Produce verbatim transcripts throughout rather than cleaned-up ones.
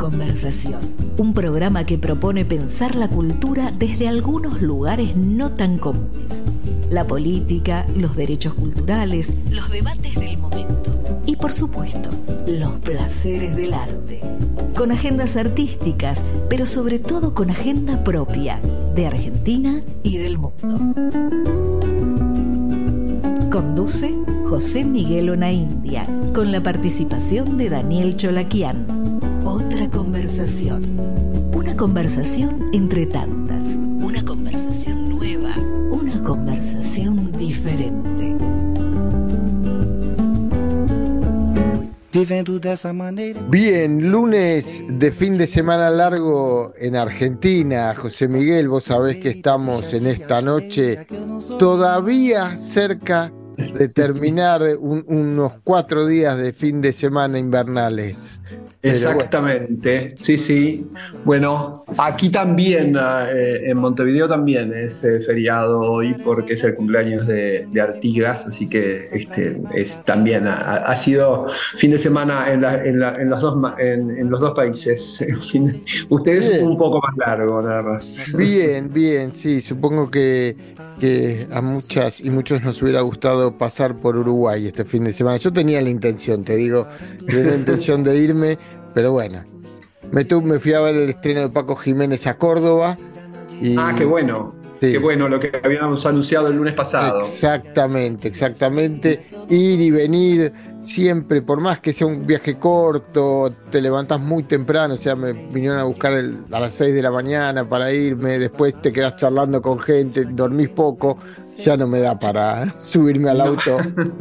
Conversación. Un programa que propone pensar la cultura desde algunos lugares no tan comunes. La política, los derechos culturales, los debates del momento y, por supuesto, los placeres del arte. Con agendas artísticas, pero sobre todo con agenda propia de Argentina y del mundo. Conduce José Miguel Onaindia, con la participación de Daniel Cholaquian. Otra conversación. Una conversación entre tantas. Una conversación nueva. Una conversación diferente. Bien, lunes de fin de semana largo en Argentina. José Miguel, vos sabés que estamos en esta noche todavía cerca de terminar un, unos cuatro días de fin de semana invernales. Exactamente, bueno. sí, sí. Bueno, aquí también, eh, en Montevideo también es eh, feriado hoy porque es el cumpleaños de, de Artigas, así que este es también ha, ha sido fin de semana en, la, en, la, en, los, dos, en, en los dos países. Ustedes bien. Un poco más largo, nada más. Bien, bien, sí, supongo que, que a muchas y muchos nos hubiera gustado pasar por Uruguay este fin de semana. Yo tenía la intención, te digo, tenía la intención de irme. Pero bueno, me, tu, me fui a ver el estreno de Paco Jiménez a Córdoba. Y, ah, qué bueno, sí. Qué bueno lo que habíamos anunciado el lunes pasado. Exactamente, exactamente. Ir y venir siempre, por más que sea un viaje corto, te levantás muy temprano, o sea, me vinieron a buscar el, a las seis de la mañana para irme, después te quedás charlando con gente, dormís poco, ya no me da para subirme al auto.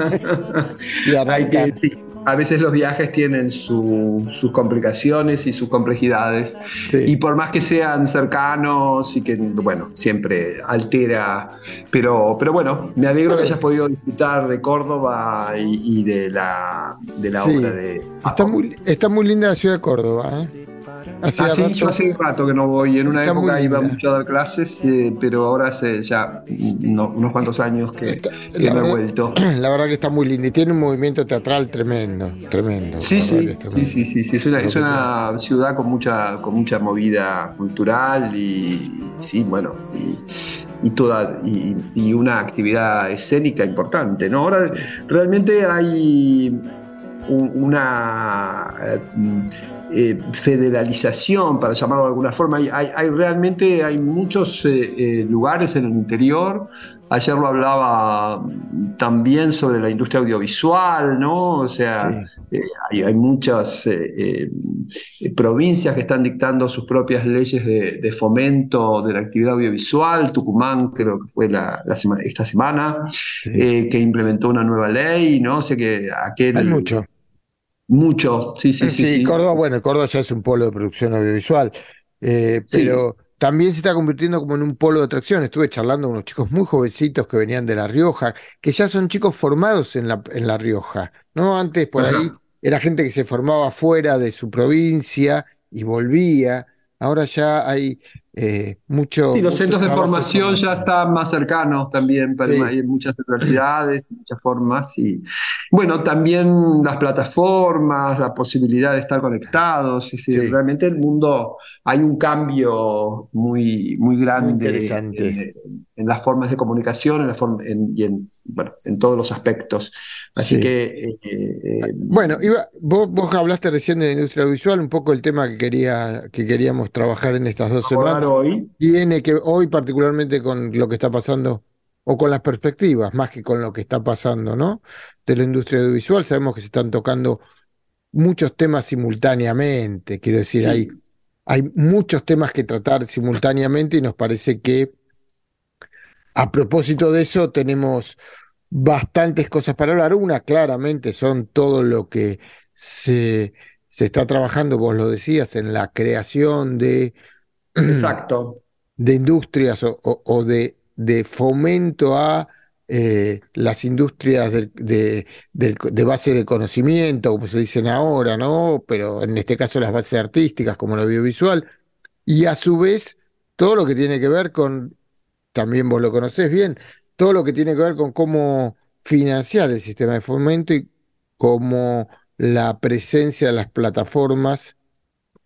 y Hay que, sí. A veces los viajes tienen su, sus complicaciones y sus complejidades. Sí. Y por más que sean cercanos y que, bueno, siempre altera. Pero, pero bueno, me alegro que hayas podido disfrutar de Córdoba y, y de la, de la sí. obra de... Está muy, está muy linda la ciudad de Córdoba, ¿eh? Hacía ah, sí, rato, yo hace rato que no voy. En una época iba mucho a dar clases, eh, pero ahora hace ya no, unos cuantos años que, está, que me verdad, he vuelto. La verdad que está muy linda y tiene un movimiento teatral tremendo, tremendo. Sí, sí, sí, sí, sí, sí, es una, es una ciudad con mucha, con mucha movida cultural y sí, bueno, y, y toda y, y una actividad escénica importante, ¿no? Ahora sí. Realmente hay un, una eh, Eh, federalización, para llamarlo de alguna forma. Hay, hay, hay realmente hay muchos eh, eh, lugares en el interior. Ayer lo hablaba también sobre la industria audiovisual, ¿no? O sea, sí. eh, hay, hay muchas eh, eh, provincias que están dictando sus propias leyes de, de fomento de la actividad audiovisual. Tucumán, creo que fue la, la semana, esta semana, sí. eh, que implementó una nueva ley, ¿no? O sea que aquel... Hay mucho. Mucho, sí, sí, sí. Sí, sí. Córdoba, bueno, Córdoba ya es un polo de producción audiovisual, eh, pero sí. También se está convirtiendo como en un polo de atracción. Estuve charlando con unos chicos muy jovencitos que venían de La Rioja, que ya son chicos formados en La, en La Rioja, ¿no? Antes por Ajá. ahí era gente que se formaba fuera de su provincia y volvía. Ahora ya hay eh, mucho... Sí, los mucho centros de formación, de formación ya están más cercanos también, para sí. Hay muchas universidades, muchas formas. Y bueno, también las plataformas, la posibilidad de estar conectados. Es decir, sí. Realmente el mundo, hay un cambio muy, muy grande muy en, en las formas de comunicación en la forma, en, y en, bueno, en todos los aspectos. Así sí. que... Eh, eh, bueno, Iba, vos, vos hablaste recién de la industria audiovisual, un poco el tema que, quería, que queríamos trabajar en estas dos semanas. Hoy. Tiene que hoy particularmente con lo que está pasando o con las perspectivas, más que con lo que está pasando, ¿no? De la industria audiovisual, sabemos que se están tocando muchos temas simultáneamente, quiero decir, sí. hay, hay muchos temas que tratar simultáneamente y nos parece que a propósito de eso tenemos bastantes cosas para hablar. Una claramente son todo lo que se, se está trabajando, vos lo decías, en la creación de... Exacto. de industrias o, o, o de, de fomento a eh, las industrias de, de, de, de base de conocimiento, como se dicen ahora, ¿no? Pero en este caso las bases artísticas, como el audiovisual, y a su vez todo lo que tiene que ver con, también vos lo conocés bien, todo lo que tiene que ver con cómo financiar el sistema de fomento y cómo la presencia de las plataformas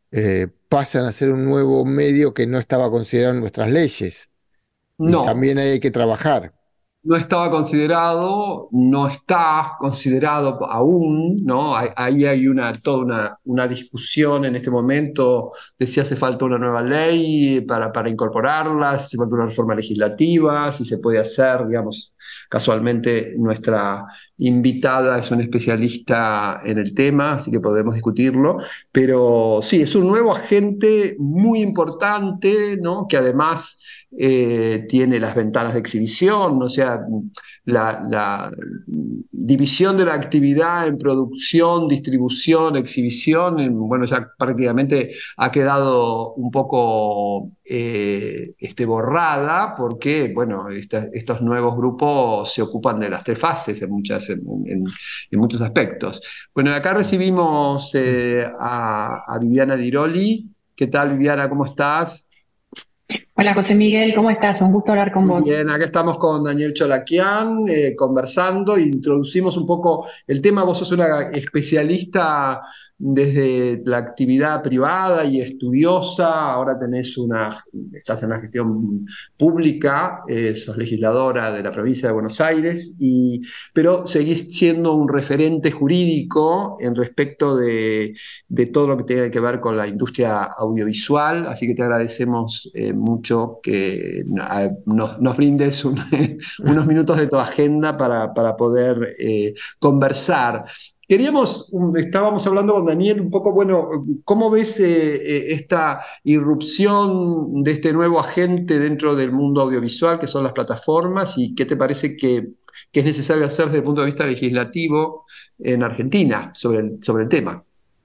eh, pasan a ser un nuevo medio que no estaba considerado en nuestras leyes. Y No, también ahí hay que trabajar. no estaba considerado, no está considerado aún, ¿no? Ahí ahí hay una, toda una, una discusión en este momento de si hace falta una nueva ley para, para incorporarla, si hace falta una reforma legislativa, si se puede hacer, digamos. Casualmente nuestra invitada es una especialista en el tema, así que podemos discutirlo, pero sí, es un nuevo agente muy importante, ¿no? Que además eh, tiene las ventanas de exhibición, o sea, la, la división de la actividad en producción, distribución, exhibición, en, bueno, ya prácticamente ha quedado un poco eh, este, borrada porque, bueno, esta, estos nuevos grupos se ocupan de las tres fases en, muchas, en, en, en muchos aspectos. Bueno, acá recibimos eh, a, a Viviana Diroli. ¿Qué tal, Viviana? ¿Cómo estás? Hola José Miguel, ¿cómo estás? Un gusto hablar con Muy vos. bien, acá estamos con Daniel Cholaquian, eh, conversando, introducimos un poco el tema. Vos sos una especialista desde la actividad privada y estudiosa, ahora tenés una, estás en la gestión pública, eh, sos legisladora de la provincia de Buenos Aires, y, pero seguís siendo un referente jurídico en respecto de, de todo lo que tiene que ver con la industria audiovisual, así que te agradecemos eh, mucho que eh, nos, nos brindes un, unos minutos de tu agenda para, para poder eh, conversar. Queríamos, estábamos hablando con Daniel un poco, bueno, ¿cómo ves eh, eh, esta irrupción de este nuevo agente dentro del mundo audiovisual, que son las plataformas, y qué te parece que, que es necesario hacer desde el punto de vista legislativo en Argentina sobre el, sobre el tema?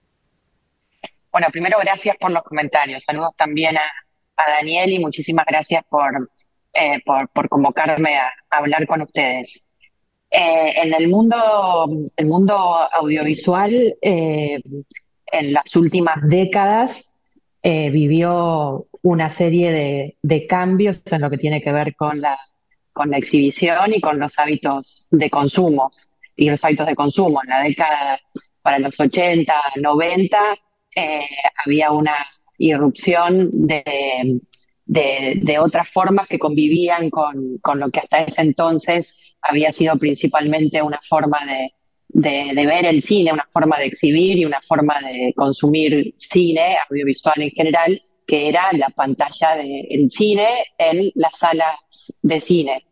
Bueno, primero gracias por los comentarios. Saludos también a, a Daniel y muchísimas gracias por, eh, por, por convocarme a, a hablar con ustedes. Eh, en el mundo, el mundo audiovisual, eh, en las últimas décadas, eh, vivió una serie de, de cambios en lo que tiene que ver con la, con la exhibición y con los hábitos de consumo y los hábitos de consumo. En la década para los ochenta, noventa, eh, había una irrupción de, de, de otras formas que convivían con, con lo que hasta ese entonces había sido principalmente una forma de, de, de ver el cine, una forma de exhibir y una forma de consumir cine, audiovisual en general, que era la pantalla del cine en las salas de cine.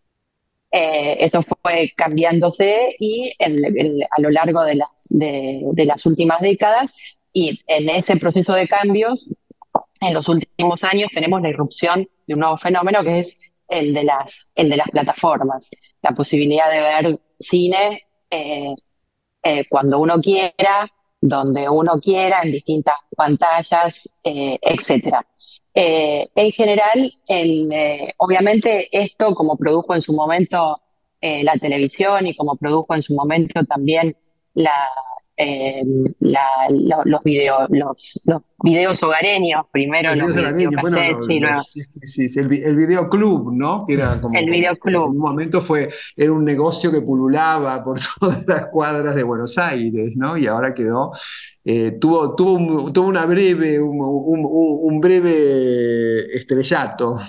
Eh, eso fue cambiándose y en, en, a lo largo de las, de, de las últimas décadas, y en ese proceso de cambios, en los últimos años tenemos la irrupción de un nuevo fenómeno que es el de las, el de las plataformas, la posibilidad de ver cine eh, eh, cuando uno quiera, donde uno quiera, en distintas pantallas, eh, etcétera. Eh, en general, el, eh, obviamente esto, como produjo en su momento eh, la televisión y como produjo en su momento también la, eh, la, lo, los, video, los, los videos hogareños, primero Los los videos de la niña, bueno, videocassettes los, y luego los- sí, sí, sí, el, vi- el videoclub, ¿no? Que era el como, en videoclub. un momento fue, era un negocio que pululaba por todas las cuadras de Buenos Aires, ¿no? Y ahora quedó, eh, tuvo, tuvo, un- tuvo una breve, un, un- un- un breve estrellato.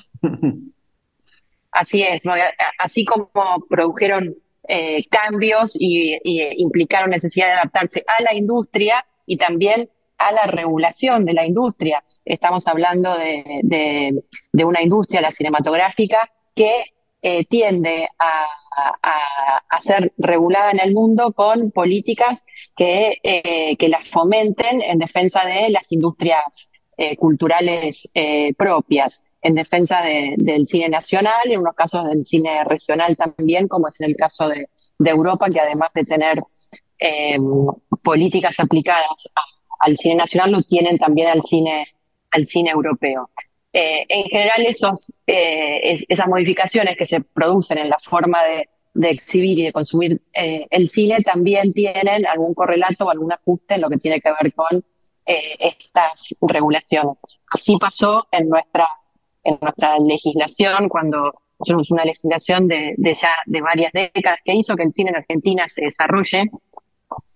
Así es, ¿no? Así como produjeron eh, cambios y, y implicaron necesidad de adaptarse a la industria y también a la regulación de la industria. Estamos hablando de, de, de una industria, la cinematográfica, que eh, tiende a, a, a ser regulada en el mundo con políticas que, eh, que las fomenten en defensa de las industrias eh, culturales eh, propias, en defensa de, del cine nacional y en unos casos del cine regional también, como es en el caso de, de Europa, que además de tener eh, políticas aplicadas a, al cine nacional, lo tienen también al cine, al cine europeo. Eh, en general, esos, eh, es, esas modificaciones que se producen en la forma de, de exhibir y de consumir eh, el cine también tienen algún correlato o algún ajuste en lo que tiene que ver con eh, estas regulaciones. Así pasó en nuestra en nuestra legislación, cuando tenemos una legislación de, de ya de varias décadas que hizo que el cine en Argentina se desarrolle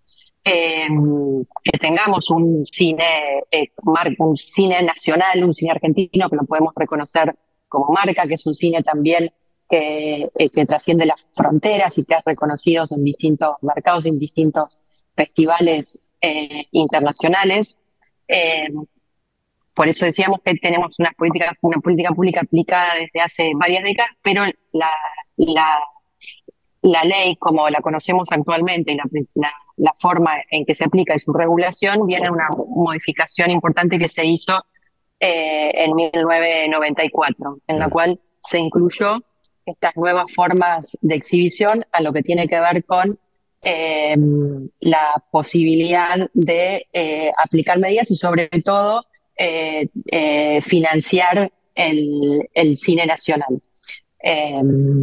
eh, que tengamos un cine, eh, mar- un cine nacional, un cine argentino que lo podemos reconocer como marca, que es un cine también que, eh, que trasciende las fronteras y que es reconocido en distintos mercados, en distintos festivales eh, internacionales. Eh, por eso decíamos que tenemos una política, una política pública aplicada desde hace varias décadas, pero la, la la ley, como la conocemos actualmente, y la, la, la forma en que se aplica y su regulación, viene una modificación importante que se hizo eh, en mil novecientos noventa y cuatro, en la cual se incluyó estas nuevas formas de exhibición a lo que tiene que ver con eh, la posibilidad de eh, aplicar medidas y sobre todo eh, eh, financiar el, el cine nacional. Eh,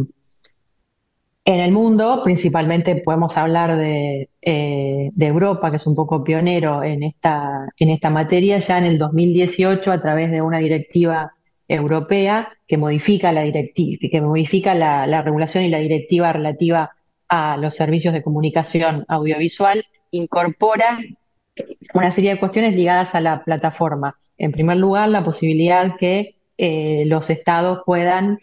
En el mundo, principalmente podemos hablar de, eh, de Europa, que es un poco pionero en esta, en esta materia, ya en el dos mil dieciocho, a través de una directiva europea que modifica la directiva, que modifica la, la regulación y la directiva relativa a los servicios de comunicación audiovisual, incorpora una serie de cuestiones ligadas a la plataforma. En primer lugar, la posibilidad que eh, los estados puedan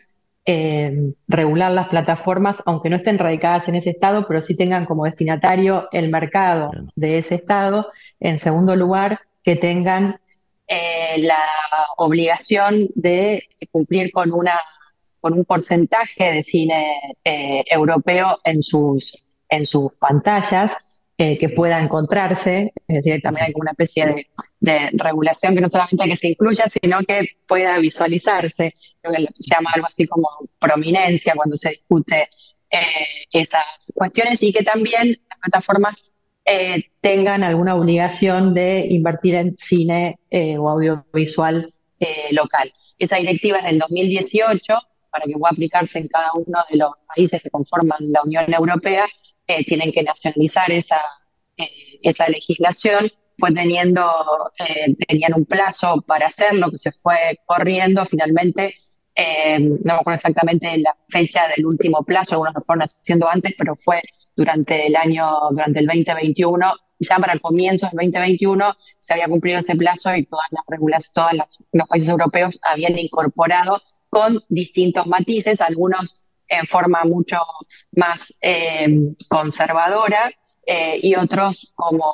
eh, regular las plataformas, aunque no estén radicadas en ese estado, pero sí tengan como destinatario el mercado de ese estado. En segundo lugar, que tengan eh, la obligación de cumplir con una con un porcentaje de cine eh, europeo en sus, en sus pantallas, eh, que pueda encontrarse, es decir, también hay una especie de, de regulación que no solamente que se incluya, sino que pueda visualizarse, lo que se llama algo así como prominencia cuando se discute eh, esas cuestiones, y que también las plataformas eh, tengan alguna obligación de invertir en cine eh, o audiovisual eh, local. Esa directiva es del dos mil dieciocho, para que pueda aplicarse en cada uno de los países que conforman la Unión Europea, eh, tienen que nacionalizar esa, eh, esa legislación. Fue teniendo, eh, tenían un plazo para hacerlo, que se fue corriendo. Finalmente, eh, no me acuerdo exactamente la fecha del último plazo, algunos lo fueron haciendo antes, pero fue durante el año, durante el veinte veintiuno. Ya para comienzos del veinte veintiuno se había cumplido ese plazo y todas las regulaciones, todos los, los países europeos habían incorporado con distintos matices, algunos en forma mucho más eh, conservadora eh, y otros como,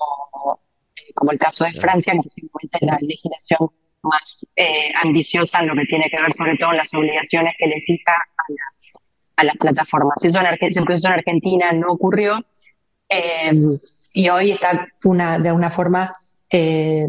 como el caso de Francia, que posiblemente es la legislación más eh, ambiciosa en lo que tiene que ver sobre todo en las obligaciones que le fija a las, a las plataformas. Eso en Argentina, ese proceso en Argentina no ocurrió eh, y hoy está una, de una forma eh,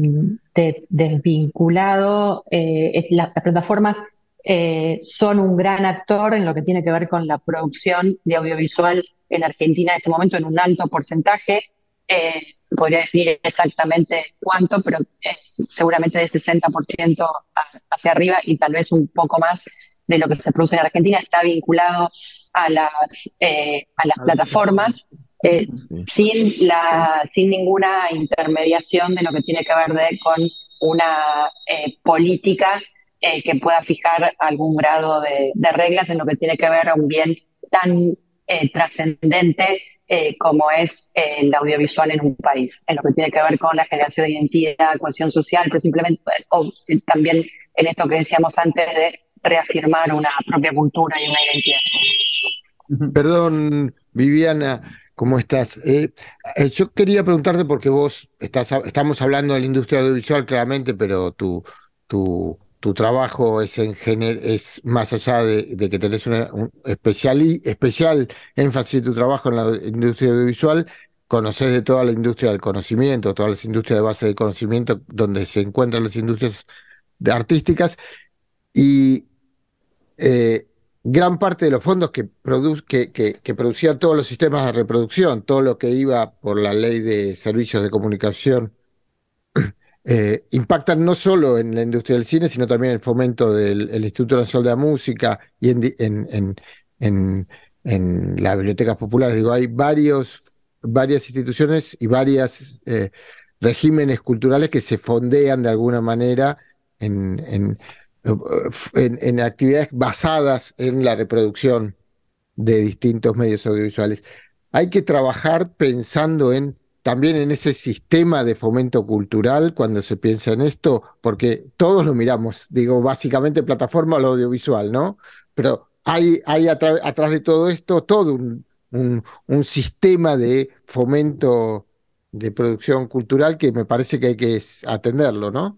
de, desvinculado. Eh, las, las plataformas Eh, son un gran actor en lo que tiene que ver con la producción de audiovisual en Argentina en este momento, en un alto porcentaje. Eh, podría definir exactamente cuánto, pero eh, seguramente de sesenta por ciento hacia arriba y tal vez un poco más de lo que se produce en Argentina está vinculado a las, eh, a las plataformas, eh, sin, la, sin ninguna intermediación de lo que tiene que ver de, con una eh, política Eh, que pueda fijar algún grado de, de reglas en lo que tiene que ver a un bien tan eh, trascendente eh, como es eh, el audiovisual en un país, en lo que tiene que ver con la generación de identidad, cohesión social, pero simplemente o, también en esto que decíamos antes de reafirmar una propia cultura y una identidad. Perdón, Viviana, ¿cómo estás? Eh, eh, yo quería preguntarte porque vos estás, estamos hablando de la industria audiovisual claramente, pero tu, tu Tu trabajo es en gener, es más allá de, de que tenés una, un especial, especial énfasis de tu trabajo en la industria audiovisual, conocés de toda la industria del conocimiento, todas las industrias de base de conocimiento donde se encuentran las industrias artísticas, y eh, gran parte de los fondos que, produ que, que, que producían todos los sistemas de reproducción, todo lo que iba por la ley de servicios de comunicación, Eh, impactan no solo en la industria del cine, sino también en el fomento del el Instituto Nacional de la Música y en, en, en, en, en las bibliotecas populares. Digo, hay varios, varias instituciones y varios eh, regímenes culturales que se fondean de alguna manera en, en, en, en actividades basadas en la reproducción de distintos medios audiovisuales. Hay que trabajar pensando en también en ese sistema de fomento cultural cuando se piensa en esto? Porque todos lo miramos, digo, básicamente plataforma o lo audiovisual, ¿no? Pero hay, hay atra- atrás de todo esto todo un, un, un sistema de fomento de producción cultural que me parece que hay que s- atenderlo, ¿no?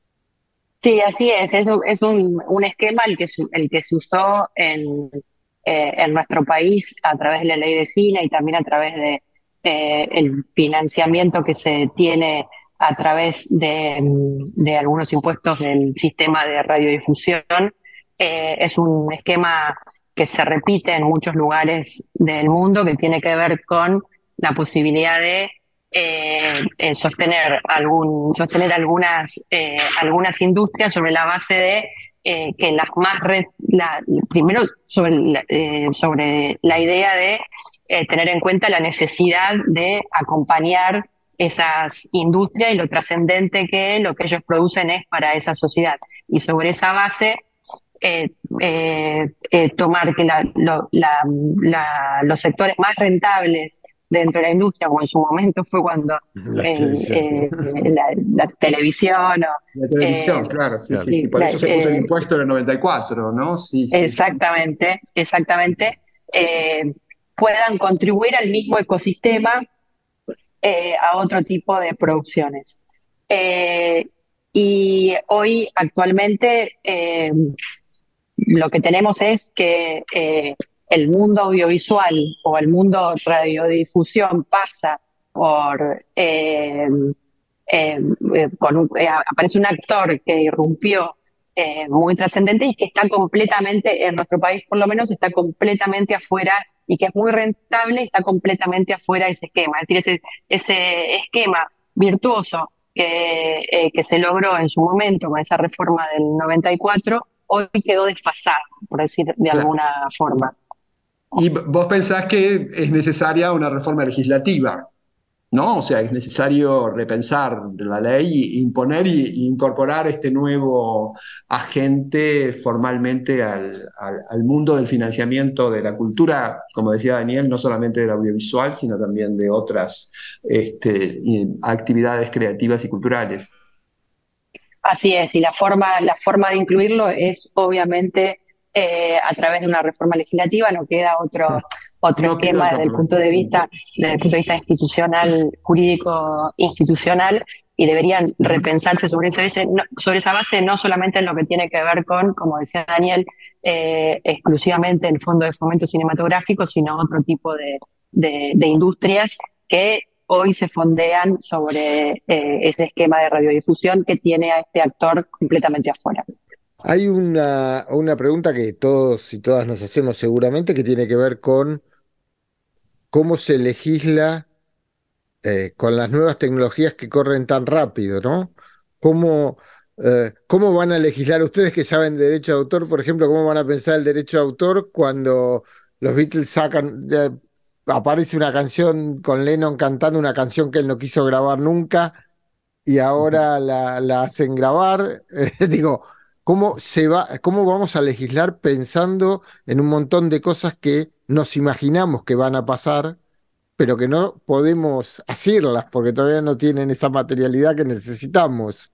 Sí, así es. Es, un, es un, un esquema el que, su- el que se usó en, eh, en nuestro país a través de la ley de cine y también a través de eh, el financiamiento que se tiene a través de, mm, de algunos impuestos del sistema de radiodifusión. Eh, es un esquema que se repite en muchos lugares del mundo, que tiene que ver con la posibilidad de eh, eh, sostener algún, sostener algunas, eh, algunas industrias sobre la base de eh, que las más re- la, primero sobre la, eh, sobre la idea de eh, tener en cuenta la necesidad de acompañar esas industrias y lo trascendente que lo que ellos producen es para esa sociedad. Y sobre esa base eh, eh, eh, tomar que la, lo- la- la- los sectores más rentables dentro de la industria, como en su momento fue cuando La el, televisión. eh, la, la televisión o La eh, televisión, claro, sí, Claro. sí, sí. sí, Por la- eso se puso el eh, impuesto en el noventa y cuatro, ¿no? Sí, sí. exactamente, exactamente, eh, puedan contribuir al mismo ecosistema eh, a otro tipo de producciones. Eh, y hoy, actualmente, eh, lo que tenemos es que eh, el mundo audiovisual o el mundo radiodifusión pasa por eh, eh, eh, con un- eh, aparece un actor que irrumpió eh, muy trascendente y que está completamente, en nuestro país por lo menos, está completamente afuera y que es muy rentable y está completamente afuera de ese esquema. Es decir, ese, ese esquema virtuoso que, eh, que se logró en su momento con esa reforma del noventa y cuatro, hoy quedó desfasado, por decir de Claro. alguna forma. Y v- vos pensás que es necesaria una reforma legislativa, ¿no? O sea, es necesario repensar la ley, imponer y, y incorporar este nuevo agente formalmente al, al- al mundo del financiamiento de la cultura, como decía Daniel, no solamente del audiovisual, sino también de otras este, y- actividades creativas y culturales. Así es, y la forma, la forma de incluirlo es obviamente eh, a través de una reforma legislativa, no queda otro, otro No queda esquema otra desde el punto alternativa. de vista, desde el punto de vista institucional, jurídico institucional, y deberían repensarse sobre esa base, no, sobre esa base, no solamente en lo que tiene que ver con, como decía Daniel, eh, exclusivamente el Fondo de Fomento Cinematográfico, sino otro tipo de, de, de industrias que hoy se fondean sobre eh, ese esquema de radiodifusión que tiene a este actor completamente afuera. Hay una, una pregunta que todos y todas nos hacemos seguramente que tiene que ver con cómo se legisla eh, con las nuevas tecnologías que corren tan rápido, ¿no? ¿Cómo, eh, cómo van a legislar ustedes que saben de derecho de autor, por ejemplo, cómo van a pensar el derecho de autor cuando los Beatles sacan, eh, aparece una canción con Lennon cantando una canción que él no quiso grabar nunca y ahora la, la hacen grabar? Eh, digo, ¿cómo se va, cómo vamos a legislar pensando en un montón de cosas que nos imaginamos que van a pasar, pero que no podemos hacerlas porque todavía no tienen esa materialidad que necesitamos?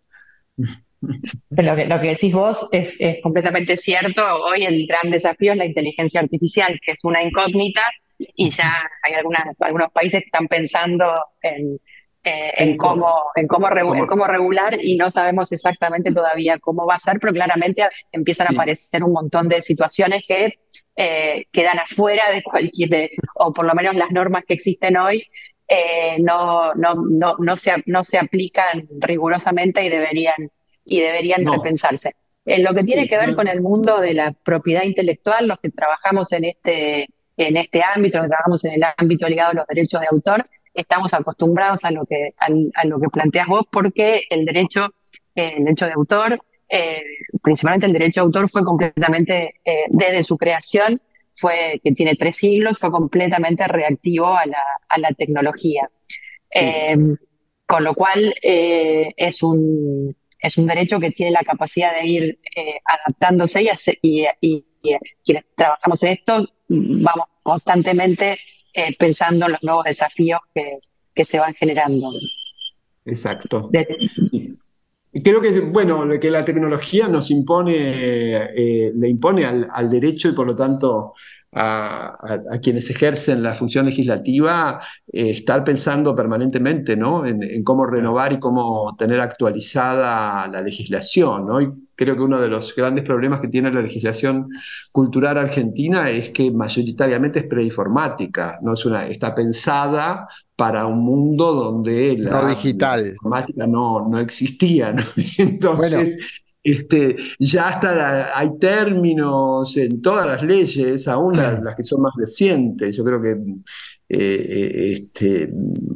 Pero lo que, lo que decís vos es, es completamente cierto. Hoy el gran desafío es la inteligencia artificial, que es una incógnita, y ya hay algunas, algunos países que están pensando en, eh, en En co- cómo, en cómo, regu- en como- cómo regular y no sabemos exactamente todavía cómo va a ser, pero claramente empiezan a sí. aparecer un montón de situaciones que eh, quedan afuera de cualquier, de- o por lo menos las normas que existen hoy. eh, no, no, no, no se, no se aplican rigurosamente y deberían y deberían No, repensarse. En lo que tiene sí, que ver no, con el mundo de la propiedad intelectual, los que trabajamos en este, en este ámbito, los que trabajamos en el ámbito ligado a los derechos de autor, estamos acostumbrados a lo que, al- a, lo que planteas vos, porque el derecho, eh, el derecho de autor, eh, principalmente el derecho de autor, fue completamente, eh, desde su creación, fue, que tiene tres siglos, fue completamente reactivo a la, a la tecnología. sí. Eh, con lo cual eh, es un, es un derecho que tiene la capacidad de ir eh, adaptándose y, hace- y, y- y quienes trabajamos en esto mm, vamos constantemente eh, pensando en los nuevos desafíos que, que se van generando. Exacto. De- Y creo que, bueno, que la tecnología nos impone, eh, le impone al, al derecho y por lo tanto a, a- a quienes ejercen la función legislativa eh, estar pensando permanentemente, ¿no? en, en cómo renovar y cómo tener actualizada la legislación, ¿no? Y creo que uno de los grandes problemas que tiene la legislación cultural argentina es que mayoritariamente es preinformática, ¿no? Es una, está pensada para un mundo donde No la, la digital. informática no, no existía, ¿no? Bueno, Entonces, este, ya hasta la- hay términos en todas las leyes, aún la- las que son más recientes. Yo creo que, eh, eh, este,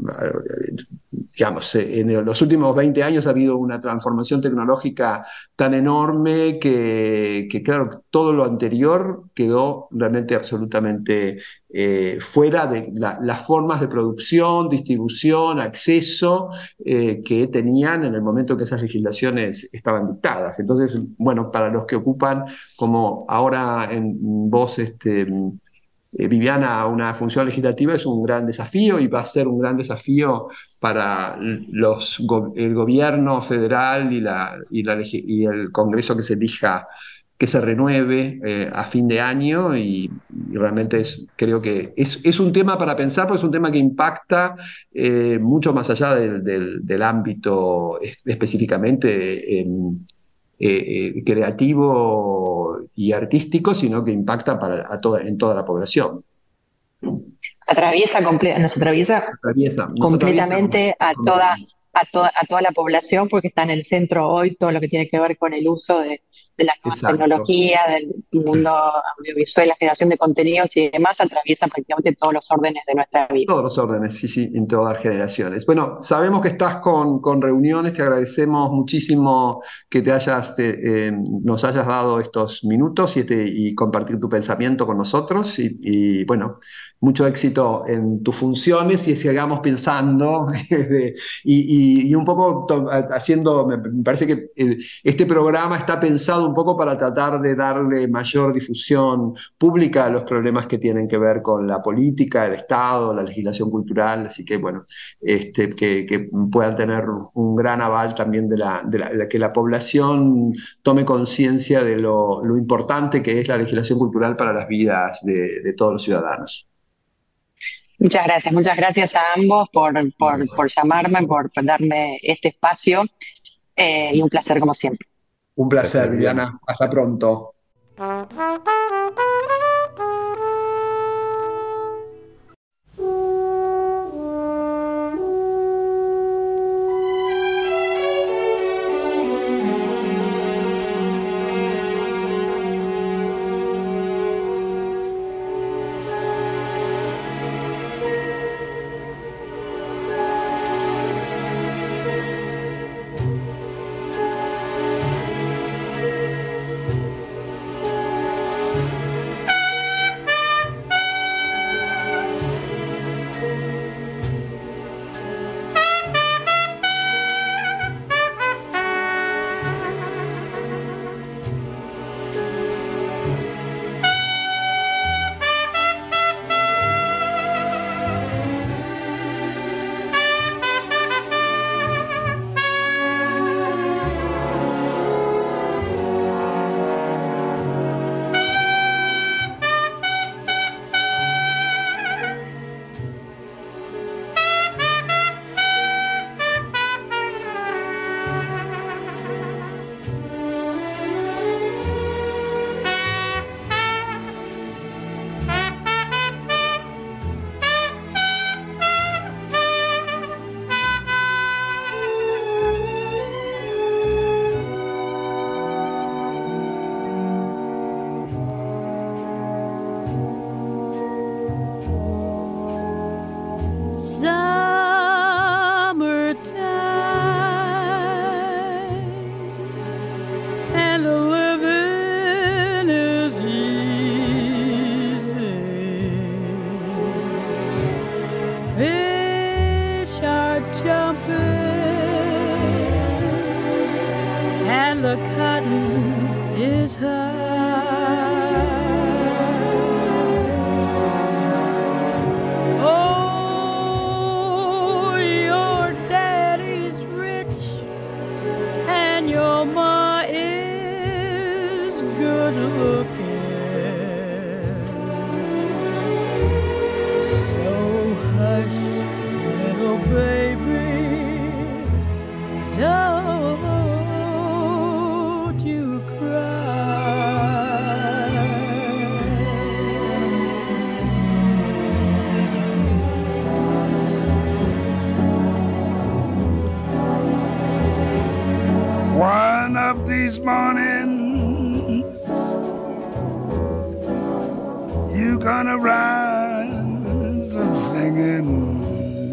digamos, eh, en los últimos veinte años ha habido una transformación tecnológica tan enorme que, que, claro, todo lo anterior quedó realmente absolutamente eh, fuera de la- las formas de producción, distribución, acceso eh, que tenían en el momento que esas legislaciones estaban dictadas. Entonces, bueno, para los que ocupan, como ahora en vos, este, eh, Viviana, una función legislativa es un gran desafío y va a ser un gran desafío para los, go- el gobierno federal y, la, y, la legi- y el Congreso que se elija, que se renueve eh, a fin de año y, y realmente es, creo que es, es un tema para pensar, porque es un tema que impacta eh, mucho más allá del, del- del ámbito es- específicamente em, eh, eh, creativo y artístico, sino que impacta para, a toda, en toda la población. atraviesa, comple- nos atraviesa Atraviesa, nos atraviesa completamente a toda, completamente. a toda, a toda la población, porque está en el centro hoy todo lo que tiene que ver con el uso de, de las nuevas Exacto. tecnologías, del mundo audiovisual, la generación de contenidos y demás, atraviesa prácticamente todos los órdenes de nuestra vida. Todos los órdenes, sí, sí, en todas las generaciones. Bueno, sabemos que estás con, con reuniones, te agradecemos muchísimo que te hayas, te, eh, nos hayas dado estos minutos y, este, y compartir tu pensamiento con nosotros. Y, y, bueno, mucho éxito en tus funciones y sigamos pensando de- y, y- y un poco to- haciendo, me me parece que el- este programa está pensado un poco para tratar de darle mayor difusión pública a los problemas que tienen que ver con la política, el Estado, la legislación cultural, así que bueno, este, que, que puedan tener un gran aval también de, la, de, la, de que la población tome conciencia de lo, lo importante que es la legislación cultural para las vidas de, de todos los ciudadanos. Muchas gracias, muchas gracias a ambos por, por, por llamarme, por darme este espacio eh, y un placer como siempre. Un placer, Placer, Viviana. Viviana. Hasta pronto. One of these mornings, you gonna rise up singing.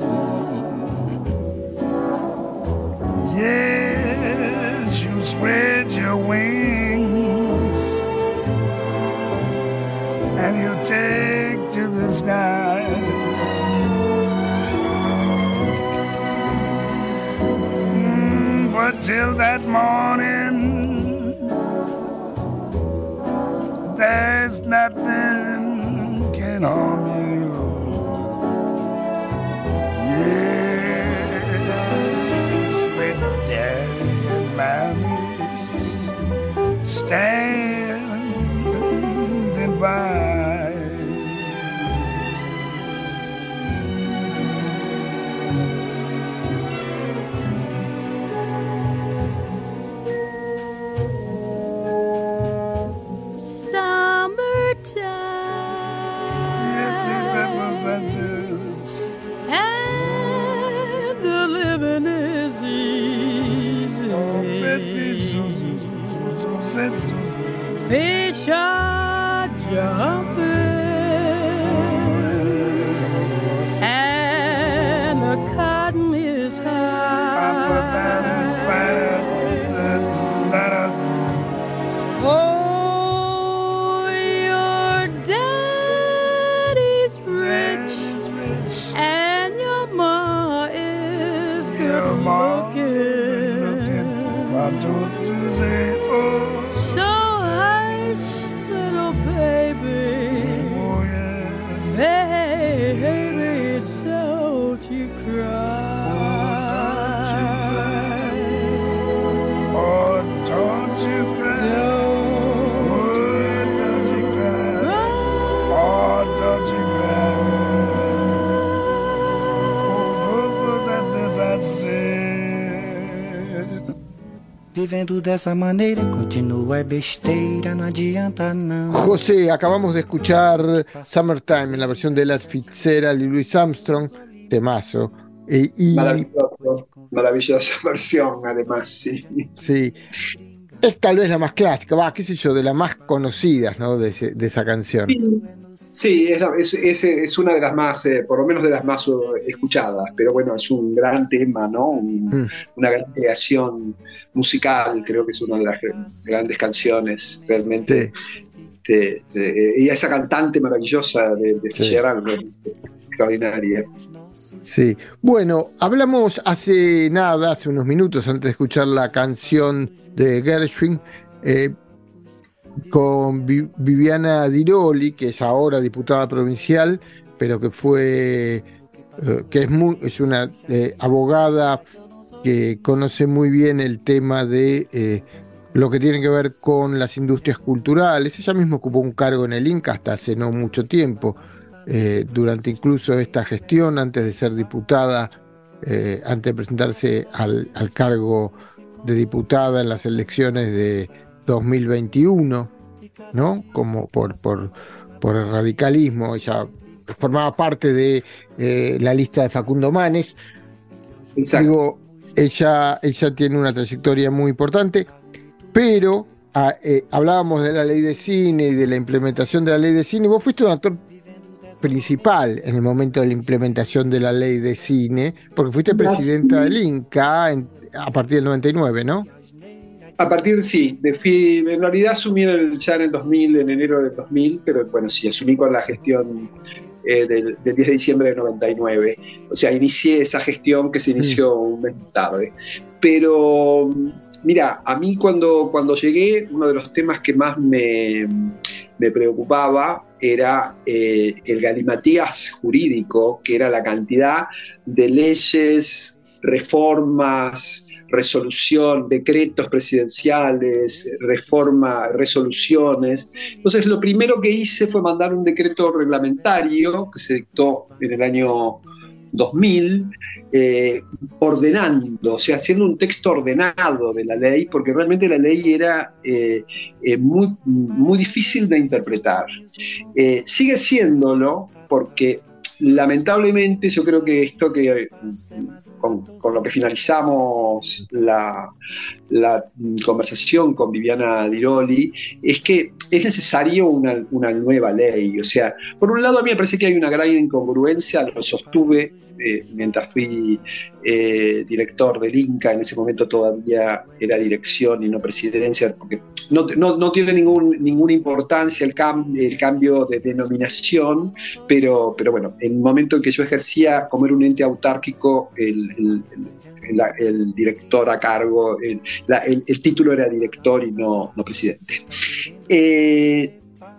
Yes, you spread your wings and you take to the sky. Mm, but till that morning, there's nothing can harm you. Yes, with Daddy and Mommy standing by. Fish are jumping and the cotton is high. Oh, your daddy's rich and your ma is good looking. So hush, little baby, oh, yeah. Baby, don't you cry. Oh, don't you cry. Oh, don't you cry. Oh, don't you cry. Oh, that does that say. Vivendo dessa maneira, continua é besteira, não adianta não. José, acabamos de escuchar Summertime en la versión de Ella Fitzgerald y Louis Armstrong, temazo. E, y, Maravilloso, maravillosa versión, además, sí. Sí. Es tal vez la más clásica, va, qué sé yo, de las más conocidas, ¿no? De, ese, de esa canción. Sí, es, es, es, es una de las más, eh, por lo menos de las más uh, escuchadas, pero bueno, es un gran tema, ¿no? Un, mm. Una gran creación musical, creo que es una de las grandes canciones, realmente. Sí. De, de, y esa cantante maravillosa de, de sí. Fitzgerald, extraordinaria. Sí, bueno, hablamos hace nada, hace unos minutos, antes de escuchar la canción de Gershwin, eh, con Viviana Diroli, que es ahora diputada provincial, pero que fue, eh, que es, muy, es una eh, abogada que conoce muy bien el tema de eh, lo que tiene que ver con las industrias culturales. Ella misma ocupó un cargo en el Inca hasta hace no mucho tiempo, eh, durante incluso esta gestión, antes de ser diputada, eh, antes de presentarse al, al cargo de diputada en las elecciones de dos mil veintiuno, ¿no? Como por, por, por el radicalismo. Ella formaba parte de eh, la lista de Facundo Manes. Exacto. Digo, ella, ella tiene una trayectoria muy importante, pero a, eh, hablábamos de la ley de cine y de la implementación de la ley de cine. Vos fuiste un actor principal en el momento de la implementación de la ley de cine, porque fuiste presidenta del Inca en, a partir del noventa y nueve, ¿no? A partir, sí, de, en realidad asumí en el, ya en el dos mil, en enero del dos mil, pero bueno, sí, asumí con la gestión eh, del, del diez de diciembre del noventa y nueve. O sea, inicié esa gestión que se inició mm. un mes tarde. Pero, mira, a mí cuando, cuando llegué, uno de los temas que más me, me preocupaba era eh, el galimatías jurídico, que era la cantidad de leyes, reformas, resolución, decretos presidenciales, reforma, resoluciones. Entonces lo primero que hice fue mandar un decreto reglamentario que se dictó en el año dos mil, eh, ordenando, o sea, haciendo un texto ordenado de la ley, porque realmente la ley era eh, eh, muy, muy difícil de interpretar. Eh, sigue siéndolo, porque lamentablemente yo creo que esto que con, con lo que finalizamos la, la conversación con Viviana Diroli es que es necesario una, una nueva ley. O sea, por un lado a mí me parece que hay una gran incongruencia, lo sostuve eh, mientras fui eh, director del Inca, en ese momento todavía era dirección y no presidencia, porque no, no, no tiene ningún, ninguna importancia el, cam, el cambio de denominación, pero, pero bueno, en el momento en que yo ejercía, como era un ente autárquico, el, el, el, el director a cargo, el, la, el, el título era director y no, no presidente. Eh,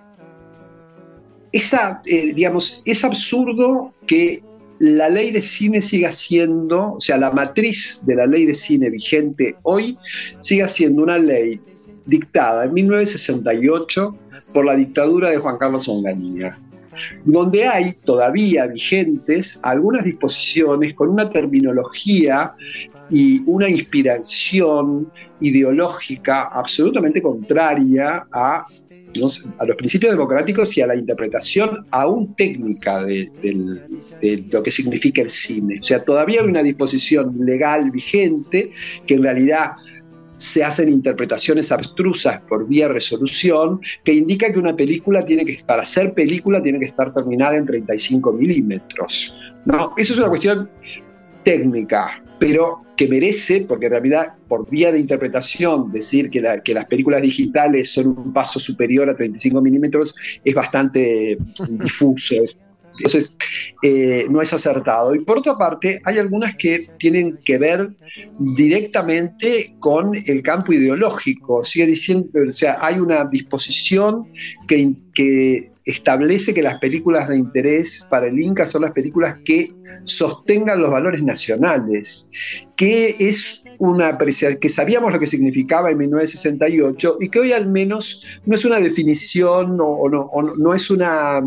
esa, eh, digamos, es absurdo que la ley de cine siga siendo, o sea, la matriz de la ley de cine vigente hoy siga siendo una ley dictada en mil novecientos sesenta y ocho por la dictadura de Juan Carlos Onganía, donde hay todavía vigentes algunas disposiciones con una terminología y una inspiración ideológica absolutamente contraria a, a los principios democráticos y a la interpretación aún técnica de, de, de lo que significa el cine. O sea, todavía hay una disposición legal vigente que en realidad se hacen interpretaciones abstrusas por vía resolución que indica que una película tiene que, para ser película, tiene que estar terminada en treinta y cinco milímetros. ¿No? Eso es una cuestión técnica, pero que merece, porque en realidad por vía de interpretación decir que, la, que las películas digitales son un paso superior a treinta y cinco milímetros es bastante difuso. Entonces, eh, no es acertado. Y por otra parte, hay algunas que tienen que ver directamente con el campo ideológico. Sigue diciendo, o sea, hay una disposición que, que establece que las películas de interés para el Inca son las películas que sostengan los valores nacionales, que es una que sabíamos lo que significaba en mil novecientos sesenta y ocho y que hoy al menos no es una definición o, o, no, o no, no es una...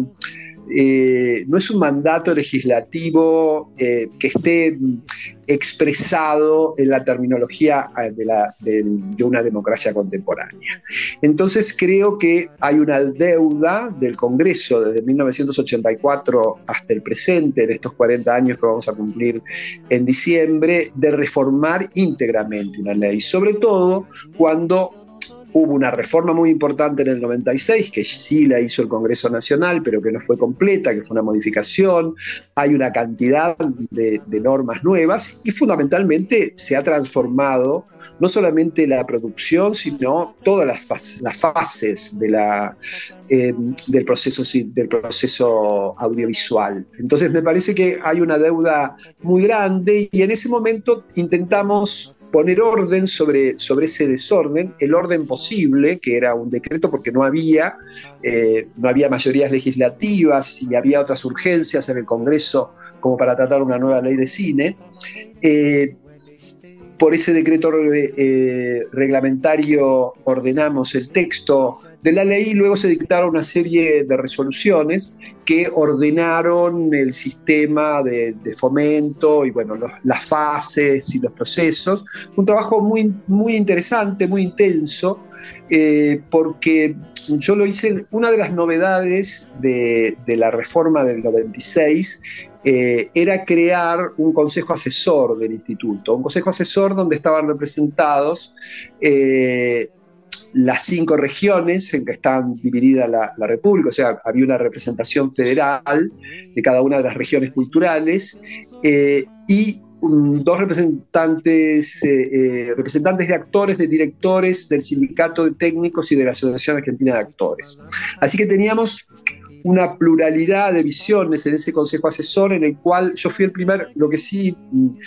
Eh, no es un mandato legislativo eh, que esté expresado en la terminología de, la, de, de una democracia contemporánea. Entonces creo que hay una deuda del Congreso desde mil novecientos ochenta y cuatro hasta el presente, en estos cuarenta años que vamos a cumplir en diciembre, de reformar íntegramente una ley, sobre todo cuando hubo una reforma muy importante en el noventa y seis, que sí la hizo el Congreso Nacional, pero que no fue completa, que fue una modificación. Hay una cantidad de, de normas nuevas y fundamentalmente se ha transformado no solamente la producción, sino todas las, fas, las fases de la, eh, del, proceso, del proceso audiovisual. Entonces me parece que hay una deuda muy grande y en ese momento intentamos poner orden sobre, sobre ese desorden, el orden posible, que era un decreto porque no había, eh, no había mayorías legislativas y había otras urgencias en el Congreso como para tratar una nueva ley de cine. Eh, por ese decreto eh, reglamentario ordenamos el texto de la ley y luego se dictaron una serie de resoluciones que ordenaron el sistema de, de fomento y bueno, los, las fases y los procesos. Un trabajo muy, muy interesante, muy intenso, eh, porque yo lo hice. Una de las novedades de, de la reforma del noventa y seis eh, era crear un consejo asesor del instituto, un consejo asesor donde estaban representados eh, las cinco regiones en que están divididas la, la República, o sea, había una representación federal de cada una de las regiones culturales eh, y um, dos representantes, eh, eh, representantes de actores, de directores, del Sindicato de Técnicos y de la Asociación Argentina de Actores. Así que teníamos una pluralidad de visiones en ese consejo asesor en el cual yo fui el primer, lo que sí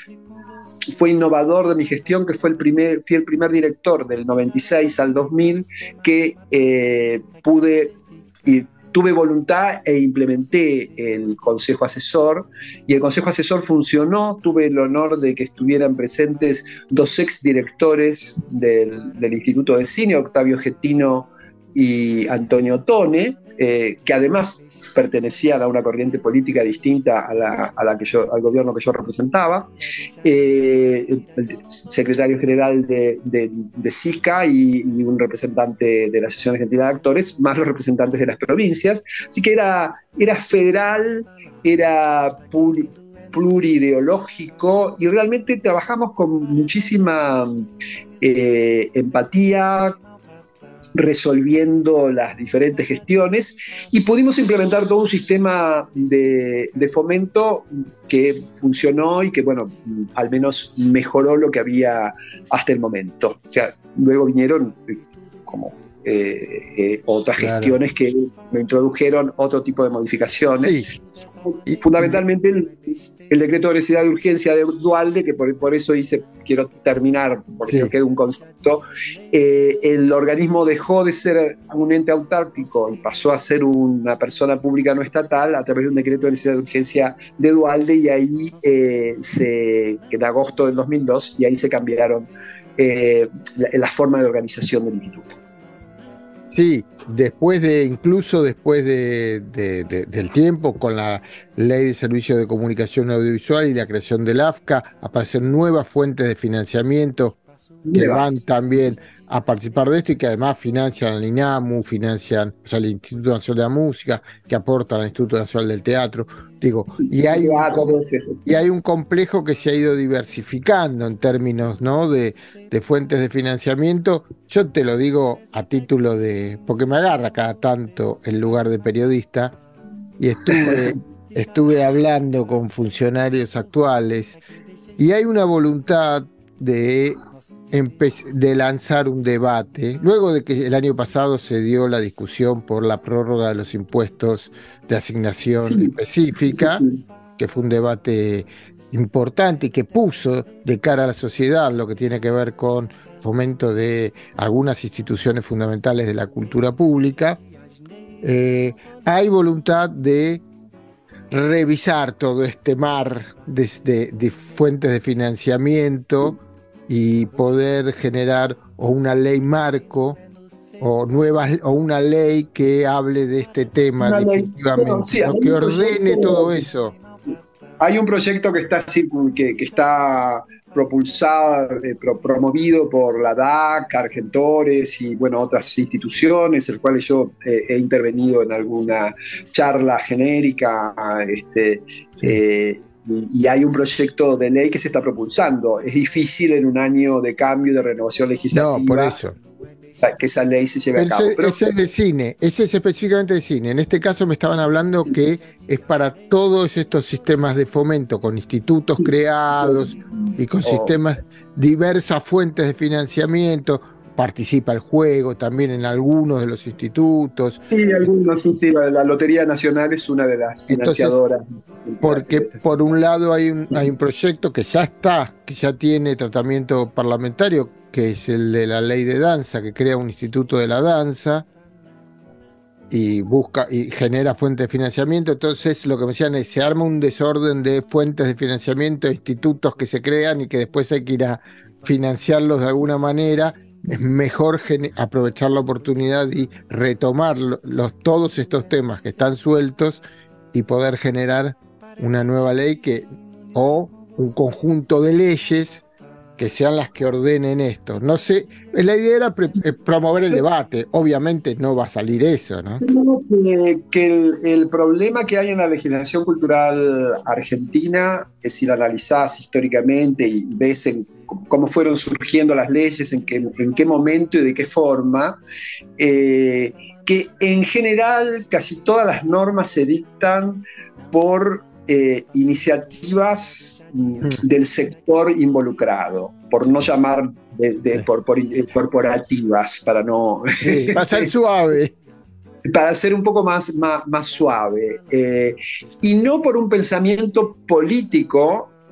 fue innovador de mi gestión, que fue el primer, fui el primer director del noventa y seis al dos mil que eh, pude y tuve voluntad e implementé el Consejo Asesor, y el Consejo Asesor funcionó. Tuve el honor de que estuvieran presentes dos exdirectores del, del Instituto de Cine, Octavio Getino y Antonio Tone, eh, que además pertenecían a una corriente política distinta a la, a la que yo, al gobierno que yo representaba, eh, el secretario general de, de, de SICA y, y un representante de la Asociación Argentina de Actores, más los representantes de las provincias. Así que era, era federal, era puri, plurideológico, y realmente trabajamos con muchísima eh, empatía, resolviendo las diferentes gestiones, y pudimos implementar todo un sistema de, de fomento que funcionó y que, bueno, al menos mejoró lo que había hasta el momento. O sea, luego vinieron como eh, eh, otras claro. gestiones que me introdujeron otro tipo de modificaciones. Sí. Y, fundamentalmente el, el decreto de necesidad de urgencia de Duhalde, que por, por eso hice, quiero terminar, porque sí. se me queda un concepto. Eh, el organismo dejó de ser un ente autárquico y pasó a ser una persona pública no estatal a través de un decreto de necesidad de urgencia de Duhalde, y ahí eh, se, en agosto del dos mil dos, y ahí se cambiaron eh, la, la forma de organización del instituto. Sí, después de, incluso después de, de, de, del tiempo, con la Ley de Servicios de Comunicación Audiovisual y la creación del A F C A, aparecen nuevas fuentes de financiamiento que van también a participar de esto, y que además financian al INAMU, financian, o sea, el Instituto Nacional de la Música, que aportan al Instituto Nacional del Teatro. Digo, y hay, un, y hay un complejo que se ha ido diversificando en términos, ¿no?, de, de fuentes de financiamiento. Yo te lo digo a título de, porque me agarra cada tanto el lugar de periodista, y estuve, estuve hablando con funcionarios actuales, y hay una voluntad de de lanzar un debate, luego de que el año pasado se dio la discusión por la prórroga de los impuestos de asignación sí, específica, sí, sí. que fue un debate importante y que puso de cara a la sociedad lo que tiene que ver con fomento de algunas instituciones fundamentales de la cultura pública. Eh, hay voluntad de revisar todo este mar de, de, de fuentes de financiamiento y poder generar o una ley marco o nuevas o una ley que hable de este tema una definitivamente, ley, sí, ¿no? que ordene todo eso. Hay un proyecto que está que, que está propulsado, eh, pro, promovido por la D A C, Argentores y bueno, otras instituciones, el cual yo eh, he intervenido en alguna charla genérica, este, sí. eh, y hay un proyecto de ley que se está propulsando. Es difícil en un año de cambio, de renovación legislativa, no, por eso. que esa ley se lleve Pero a cabo. Pero ese es de cine, ese es específicamente de cine. En este caso me estaban hablando que es para todos estos sistemas de fomento, con institutos sí. creados y con oh. sistemas, diversas fuentes de financiamiento. Participa el juego también en algunos de los institutos. Sí, algunos, sí, sí. La Lotería Nacional es una de las financiadoras. Entonces, porque por un lado hay un, hay un proyecto que ya está, que ya tiene tratamiento parlamentario, que es el de la ley de danza, que crea un instituto de la danza y busca y genera fuentes de financiamiento. Entonces lo que me decían es, se arma un desorden de fuentes de financiamiento, institutos que se crean y que después hay que ir a financiarlos de alguna manera. Es mejor aprovechar la oportunidad y retomar los, todos estos temas que están sueltos y poder generar una nueva ley que, o un conjunto de leyes que sean las que ordenen esto. No sé, la idea era pre- promover el debate. Obviamente no va a salir eso, ¿no? Que, que el, el problema que hay en la legislación cultural argentina es, si la analizás históricamente y ves en cómo fueron surgiendo las leyes, en qué, en qué momento y de qué forma, eh, que en general casi todas las normas se dictan por eh, iniciativas mm. del sector involucrado, por no llamar de, de, por, por, eh, corporativas, para no... Sí, para ser suave. Para ser un poco más, más, más suave. Eh, y no por un pensamiento político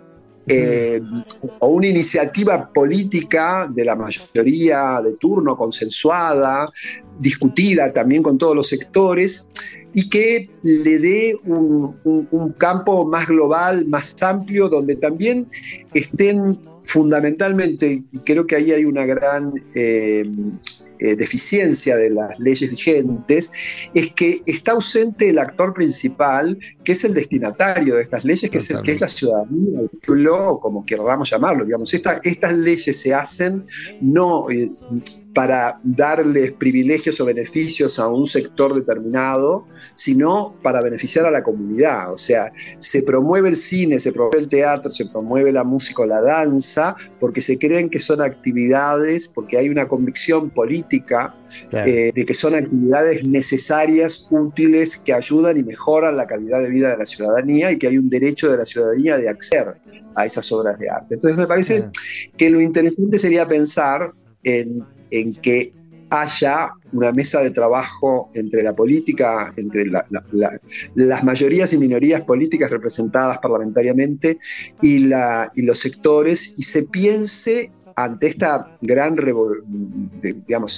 eh, o una iniciativa política de la mayoría de turno, consensuada, discutida también con todos los sectores, y que le dé un, un, un campo más global, más amplio, donde también estén fundamentalmente, y creo que ahí hay una gran eh, eh, deficiencia de las leyes vigentes, es que está ausente el actor principal, que es el destinatario de estas leyes, que es, el, que es la ciudadanía, el pueblo, como queramos llamarlo. Digamos, esta, estas leyes se hacen no eh, para darles privilegios o beneficios a un sector determinado, sino para beneficiar a la comunidad. O sea, se promueve el cine, se promueve el teatro, se promueve la música o la danza, porque se creen que son actividades, porque hay una convicción política, claro, eh, de que son actividades necesarias, útiles, que ayudan y mejoran la calidad de vida de la ciudadanía, y que hay un derecho de la ciudadanía de acceder a esas obras de arte. Entonces me parece claro. que lo interesante sería pensar en en que haya una mesa de trabajo entre la política, entre la, la, la, las mayorías y minorías políticas representadas parlamentariamente y, la, y los sectores, y se piense ante esta gran revol, digamos,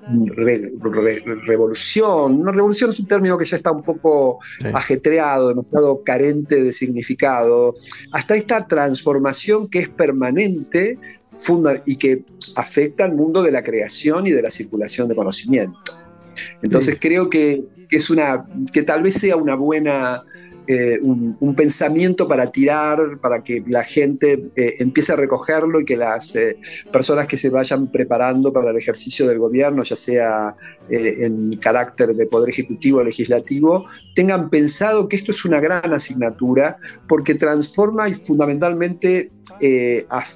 re, re, revolución. No, revolución es un término que ya está un poco sí. ajetreado, demasiado carente de significado, hasta esta transformación que es permanente funda, y que afecta al mundo de la creación y de la circulación de conocimiento. Entonces sí. creo que, que, es una, que tal vez sea una buena, eh, un, un pensamiento para tirar, para que la gente eh, empiece a recogerlo, y que las eh, personas que se vayan preparando para el ejercicio del gobierno, ya sea eh, en carácter de poder ejecutivo o legislativo, tengan pensado que esto es una gran asignatura, porque transforma y fundamentalmente eh, a,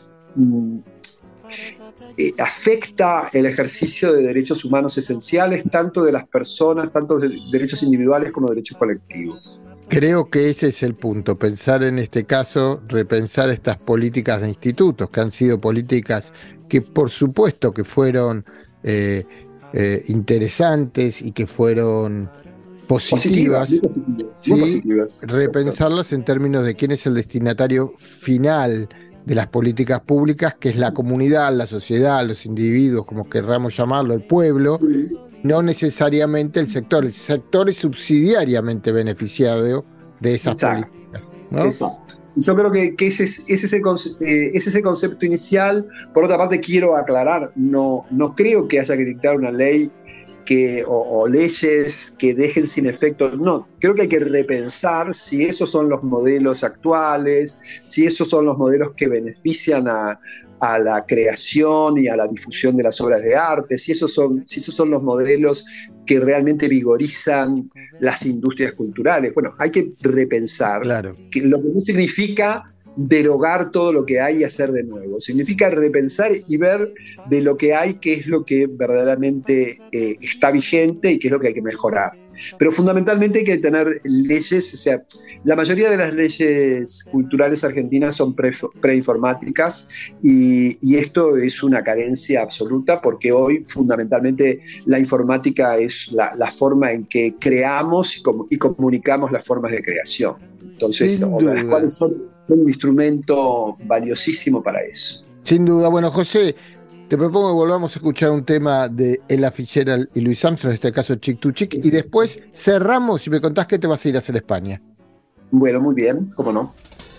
Eh, afecta el ejercicio de derechos humanos esenciales, tanto de las personas, tanto de derechos individuales como de derechos colectivos. Creo que ese es el punto, pensar en este caso, repensar estas políticas de institutos, que han sido políticas que por supuesto que fueron eh, eh, interesantes y que fueron positivas, positivas, positivas, ¿sí? positivas. Repensarlas en términos de quién es el destinatario final de las políticas públicas, que es la comunidad, la sociedad, los individuos, como querramos llamarlo, el pueblo, no necesariamente el sector. El sector es subsidiariamente beneficiario de esas Exacto. políticas, ¿no? Exacto. Yo creo que, que ese, es, ese, es el concepto, eh, ese es el concepto inicial. Por otra parte, quiero aclarar, no, no creo que haya que dictar una ley Que, o, o leyes que dejen sin efecto. No, creo que hay que repensar si esos son los modelos actuales, si esos son los modelos que benefician a, a la creación y a la difusión de las obras de arte, si esos son, si esos son los modelos que realmente vigorizan las industrias culturales. Bueno, hay que repensar, claro. que lo que no significa derogar todo lo que hay y hacer de nuevo. Significa repensar y ver de lo que hay qué es lo que verdaderamente eh, está vigente y qué es lo que hay que mejorar. Pero fundamentalmente hay que tener leyes, o sea, la mayoría de las leyes culturales argentinas son pre, preinformáticas y, y esto es una carencia absoluta, porque hoy fundamentalmente la informática es la, la forma en que creamos y, com, y comunicamos las formas de creación. Entonces, las cuales son, son un instrumento valiosísimo para eso. Sin duda. Bueno, José, te propongo que volvamos a escuchar un tema de Ella Fitzgerald y Louis Armstrong, en este caso Chick to Chick, y después cerramos y me contás qué te vas a ir a hacer a España. Bueno, muy bien, cómo no.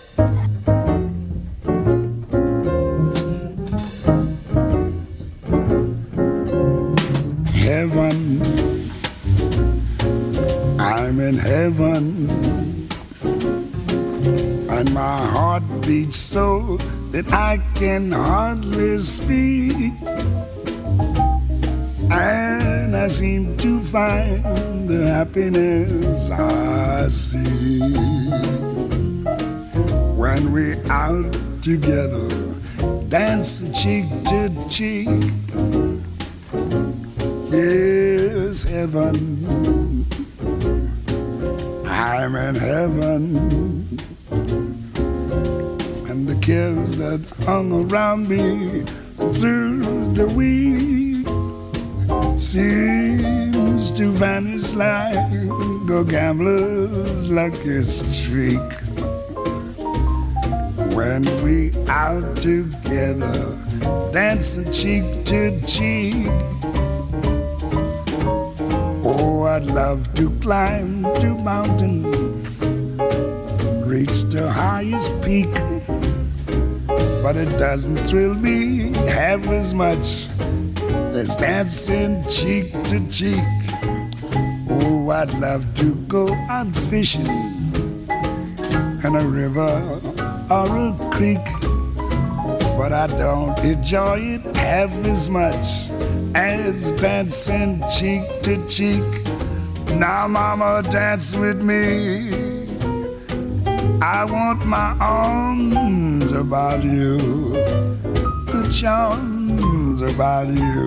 Heaven, I'm in heaven, and my heart beats so that I can hardly speak, and I seem to find the happiness I see when we're out together, dance cheek to cheek. Yes, heaven, I'm in heaven, and the cares that hung around me through the week seems to vanish like a gambler's lucky streak when we out together, dancing cheek to cheek. Oh, I'd love to climb to mountain, reach the highest peak, but it doesn't thrill me half as much as dancing cheek to cheek. Oh, I'd love to go out fishing in a river or a creek, but I don't enjoy it half as much as dancing cheek to cheek. Now, mama, dance with me. I want my arms about you, the charms about you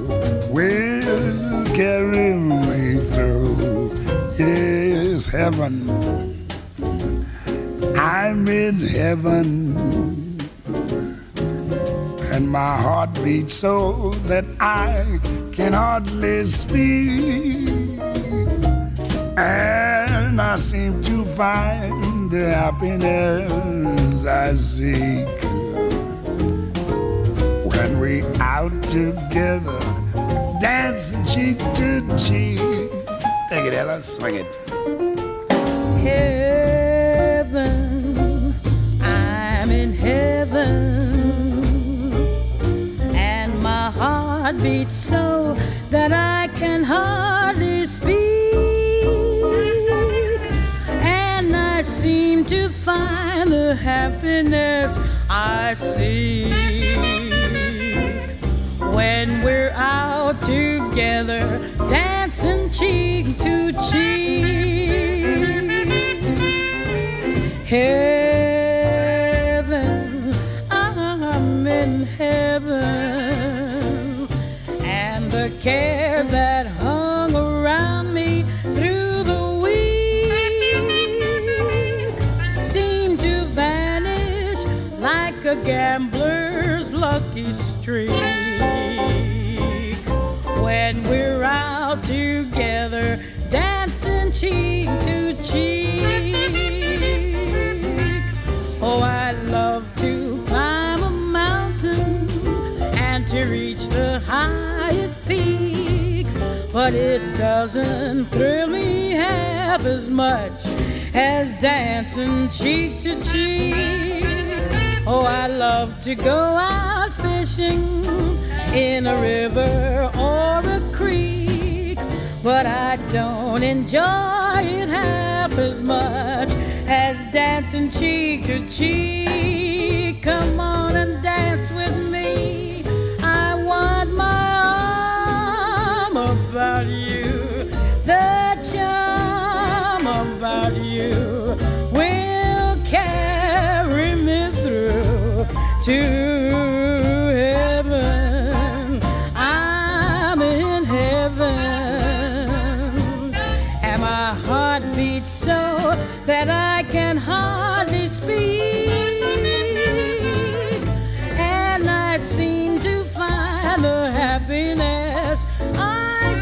will carry me through. Yes, heaven, I'm in heaven, and my heart beats so that I can hardly speak, and I seem to find the happiness I seek when we out together, dancing cheek to cheek. Take it, Ella, swing it. Heaven, I'm in heaven, and my heart beats so that I can hardly speak, and I seem to find the happiness I seek when we're out together, dancing cheek to cheek. Heaven, I'm in heaven, and the cares that hung around me through the week seem to vanish like a gambler's lucky streak when we're out together, dancing cheek to cheek. Oh, I'd love to climb a mountain and to reach the highest peak, but it doesn't thrill me half as much as dancing cheek to cheek. Oh, I love to go out fishing in a river or a creek, but I don't enjoy it half as much as dancing cheek to cheek. Come on and dance with me. I want my arm about you, the charm about you will carry me through to heaven. I'm in heaven, and my heart beats so that I can hardly speak, and I seem to find the happiness I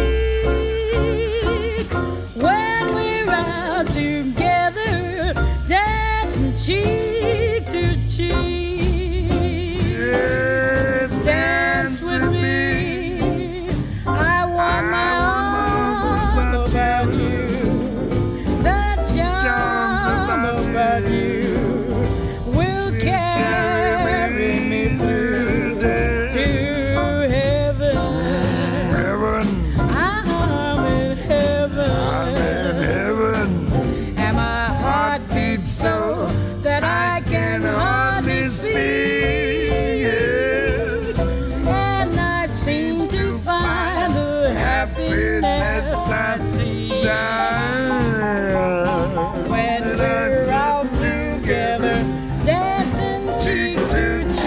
seek when we're out together, dancing cheek to cheek. Yes, Dance with me. I want my arms about you, the charm about you will carry me through to heaven. heaven, I'm in heaven, I'm in heaven, and my heart beats so that I can hardly speak, and I seem to find the happiness I see when we're out together, dancing cheek to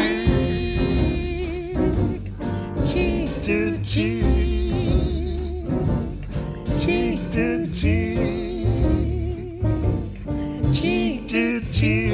cheek, cheek to cheek, cheek to cheek, cheek to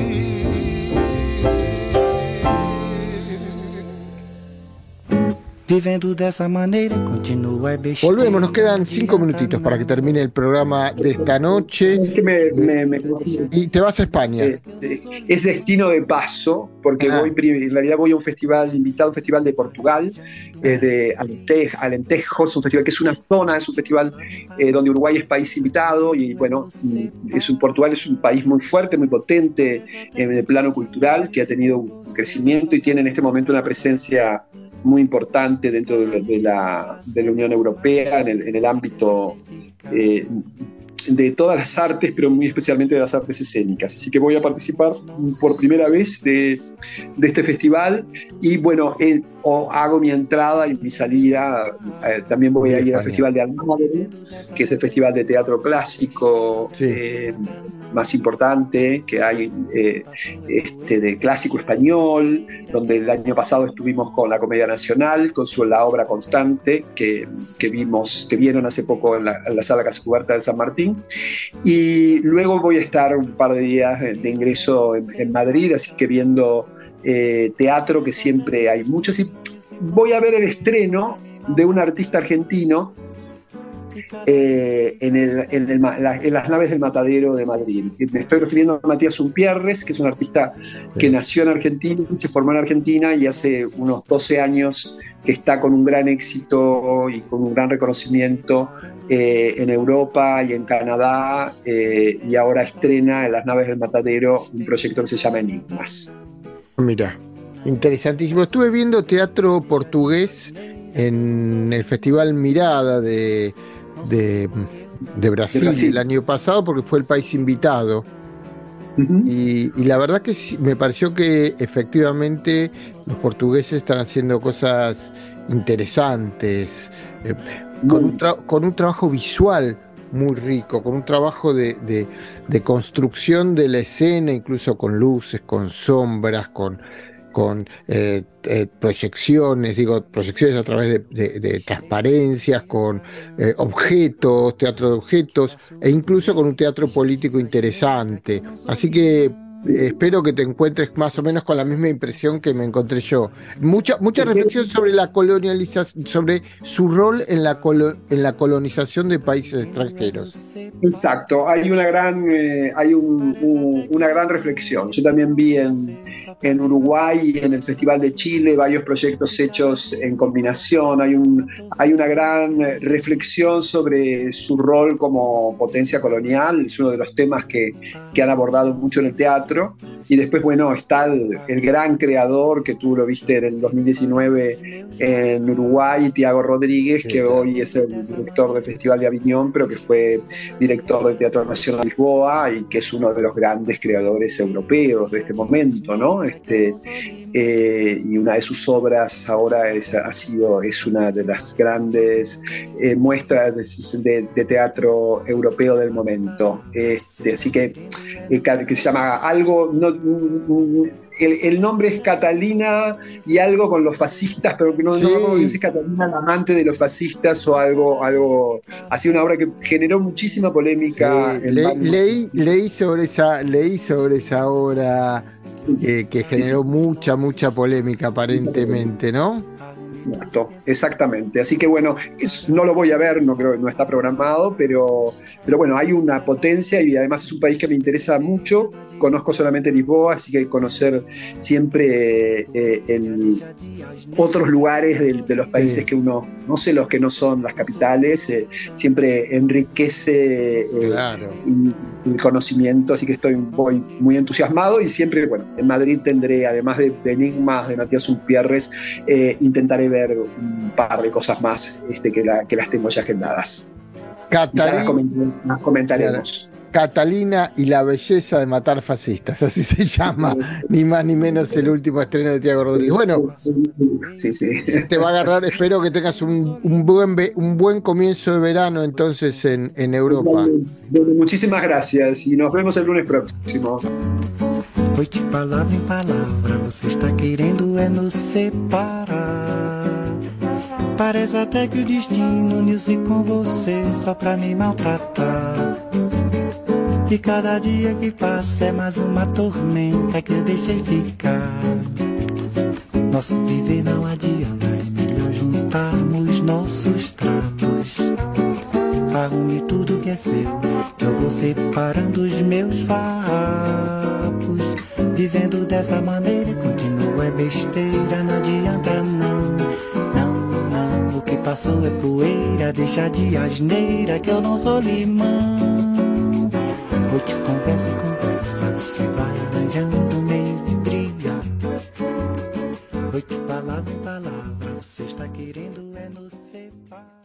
cheek. vivendo dessa maneira, continua besteira. Volvemos, nos quedan cinco minutitos para que termine el programa de esta noche. Es que me, me, me, y te vas a España. Eh, eh, es destino de paso, porque ah. voy en realidad voy a un festival, invitado a un festival de Portugal, eh, de Alentejo, Alentejo, es un festival que es una zona, es un festival eh, donde Uruguay es país invitado, y bueno, es un, Portugal es un país muy fuerte, muy potente en el plano cultural, que ha tenido un crecimiento y tiene en este momento una presencia muy importante dentro de, de, la, de la Unión Europea en el, en el ámbito eh, de todas las artes, pero muy especialmente de las artes escénicas. Así que voy a participar por primera vez de, de este festival y bueno, eh, o hago mi entrada y mi salida. Eh, también voy a ir al Festival de Almagro, que es el festival de teatro clásico sí. eh, más importante que hay, eh, este, de clásico español, donde el año pasado estuvimos con la Comedia Nacional, con su La Obra Constante, que, que vimos, que vieron hace poco en la, en la Sala Casa Cubierta de San Martín. Y luego voy a estar un par de días de ingreso en, en Madrid, así que viendo eh, teatro, que siempre hay muchos, y voy a ver el estreno de un artista argentino eh, en, el, en, el, la, en las naves del Matadero de Madrid. Me estoy refiriendo a Matías Umpierres, que es un artista que nació en Argentina, se formó en Argentina y hace unos doce años que está con un gran éxito y con un gran reconocimiento eh, en Europa y en Canadá, eh, y ahora estrena en las naves del Matadero un proyecto que se llama Enigmas. Mira, interesantísimo. Estuve viendo teatro portugués en el Festival Mirada de, de, de, Brasil, de Brasil el año pasado, porque fue el país invitado. Uh-huh. y, y la verdad que sí, me pareció que efectivamente los portugueses están haciendo cosas interesantes, eh, con, un tra- con un trabajo visual muy rico, con un trabajo de, de, de construcción de la escena, incluso con luces, con sombras, con, con eh, eh, proyecciones, digo, proyecciones a través de, de, de transparencias, con eh, objetos, teatro de objetos, e incluso con un teatro político interesante. Así que eh, espero que te encuentres más o menos con la misma impresión que me encontré yo. Mucha, mucha reflexión sobre la colonialización, sobre su rol en la, colo, en la colonización de países extranjeros. Exacto, hay una gran, eh, hay un, un, una gran reflexión. Yo también vi en, en Uruguay y en el Festival de Chile varios proyectos hechos en combinación. Hay, un, hay una gran reflexión sobre su rol como potencia colonial, es uno de los temas que, que han abordado mucho en el teatro. Y después, bueno, está el, el gran creador, que tú lo viste en el dos mil diecinueve en Uruguay, Tiago Rodríguez, que hoy es el director del Festival de Aviñón, pero que fue director del Teatro Nacional de Lisboa y que es uno de los grandes creadores europeos de este momento, ¿no? Este, eh, y una de sus obras ahora es, ha sido, es una de las grandes eh, muestras de, de, de teatro europeo del momento. Este, así que, eh, que se llama algo, no, el, el nombre es Catalina y algo con los fascistas, pero que no, sí. no dice Catalina la amante de los fascistas o algo, algo así, una obra que generó muchísima polémica. Sí, le, leí, leí sobre esa, leí sobre esa obra eh, que generó sí, sí. mucha, mucha polémica aparentemente, ¿no? Exactamente, así que bueno, es, no lo voy a ver, no creo, no está programado, pero, pero bueno, hay una potencia y además es un país que me interesa mucho. Conozco solamente Lisboa, así que conocer siempre eh, el, otros lugares de, de los países sí. que uno, no sé, los que no son las capitales, eh, siempre enriquece eh, claro. el conocimiento, así que estoy voy muy entusiasmado y siempre, bueno, en Madrid tendré, además de, de Enigmas, de Matías Umpierres, eh, intentaré ver un par de cosas más este, que, la, que las tengo ya agendadas. Catalina, ya las, coment- las comentaremos. Catalina y la belleza de matar fascistas, así se llama, ni más ni menos el último estreno de Tiago Rodríguez. Bueno, sí, sí. te va a agarrar, espero que tengas un, un, buen, un buen comienzo de verano entonces en, en Europa. Bueno, muchísimas gracias y nos vemos el lunes próximo. Foi de palavra em palavra, você está querendo é nos separar. Parece até que o destino uniu-se com você só pra me maltratar. E cada dia que passa é mais uma tormenta que eu deixei ficar. Nosso viver não adianta, é melhor juntar. os nossos tratos. Arrume tudo que é seu, que eu vou separando os meus farrapos. Vivendo dessa maneira, continua é besteira, não adianta não. Não, não, o que passou é poeira, deixa de asneira que eu não sou limão. Vou te conversa, conversa, você vai arranjando meio de briga. Vou te palavra, palavra, você está querendo é nos separar.